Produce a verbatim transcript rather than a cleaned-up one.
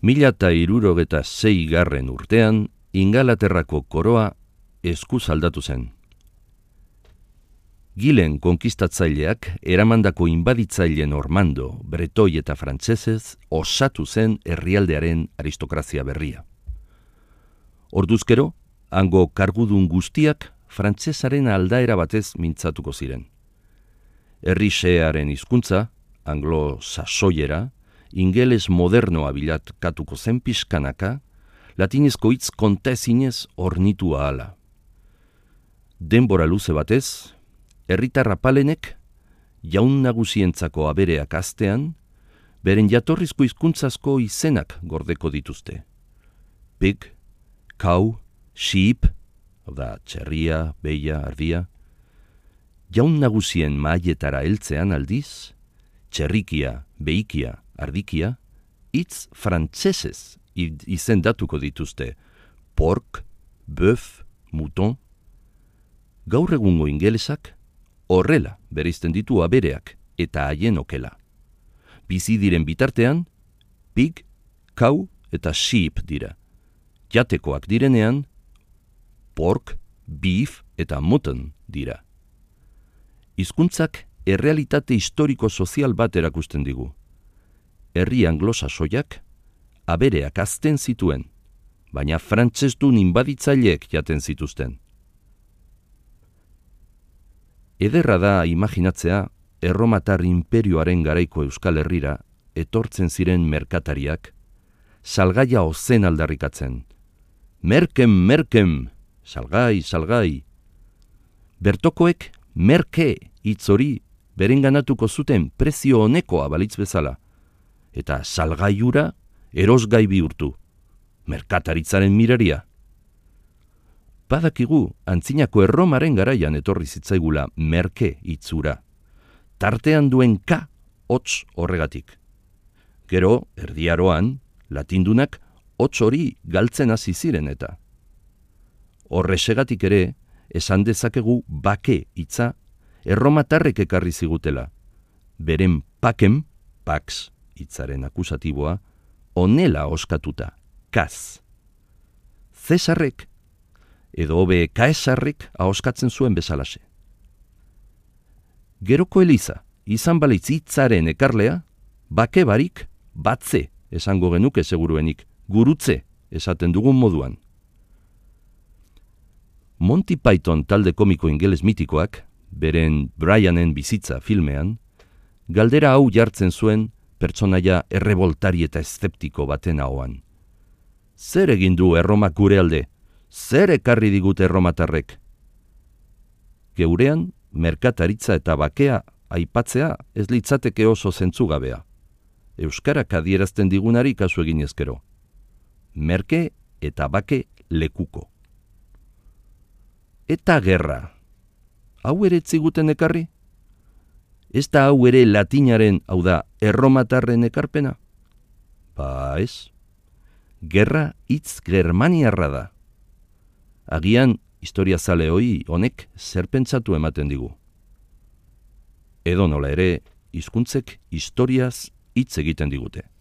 Mila eta hirurogeta sei garren urtean, Ingalaterrako koroa eskuz aldatu zen. Gilen konkistatzaileak eramandako inbaditzaile normando, bretoi eta frantsesez osatu zen herrialdearen aristokrazia berria. Orduzkero, hango kargudun guztiak frantsesaren aldaera batez mintzatuko ziren. Herri xehearen hizkuntza, anglo-sasoiera, ingeles modernoa bilatkatuko zen pixkanaka, latinezko hitz kontaezinez ornitu ahala. Denbora luze batez, herritar apalenek, jaun nagusientzako abereak aztean, beren jatorrizko hizkuntzazko izenak gordeko dituzte. Pig, cow, sheep, da txerria, beia, ardia. Jaun nagusien mailetara heltzean aldiz, txerrikia, beikia, ardikia, hitz frantsesez izendatuko dituzte. Pork, bœuf, mouton. Gaur egungo ingelesak horrela bereizten ditu abereak eta haien okela. Bizi diren bitartean, pig, cow eta sheep dira. Jatekoak direnean, pork, beef eta mutton dira. Hizkuntzak errealitate historiko-sozial bat erakusten digu. Herri anglosasoiak abereak azten zituen, baina frantsesdun inbaditzaileek jaten zituzten. Ederra da imaginatzea Erromatar inperioaren garaiko Euskal Herrira etortzen ziren merkatariak, salgaia ozen aldarrikatzen. Merkem, merkem, salgai, salgai. Bertokoek merke hitz hori berenganatuko zuten prezio honekoa balitz bezala, eta salgaiura erosgai bihurtu, merkataritzaren miraria. Badakigu antzinako Erromaren garaian etorri zitzaigula merke hitzura, tartean duen ka hots horregatik. Gero, erdiaroan, latindunak hots hori galtzen hasi ziren eta. Horrexegatik ere, esan dezakegu bake hitza erromatarrek ekarri zigutela. Beren pakem, pax hitzaren akusatiboa, onela oskatuta, kaz. Zesarrek, edo hobe kaesarrek ahoskatzen zuen bezalaxe. Geroko Eliza, izan balitz hitzaren ekarlea, bake barik, batze esango genuke seguruenik, gurutze esaten dugun moduan. Monty Python talde komiko ingeles mitikoak, beren Brianen bizitza filmean, galdera hau jartzen zuen pertsonaia erreboltari eta eszeptiko baten ahoan. Zer egin du Erromak gure alde? Zer ekarri digute erromatarrek? Geurean, merkataritza eta bakea aipatzea ez litzateke oso zentzugabea. Euskarak adierazten digunari kasu egin ezkero. Merke eta bake lekuko. Eta gerra. Hau ere ziguten ekarri? Ez da hau ere latinaren, hau da, erromatarren ekarpena? Ba ez. Gerra hitz germaniarra da. Agian, historiazale hoi honek zer pentsatu ematen digu. Edo nola ere, hizkuntzek historiaz hitz egiten digute.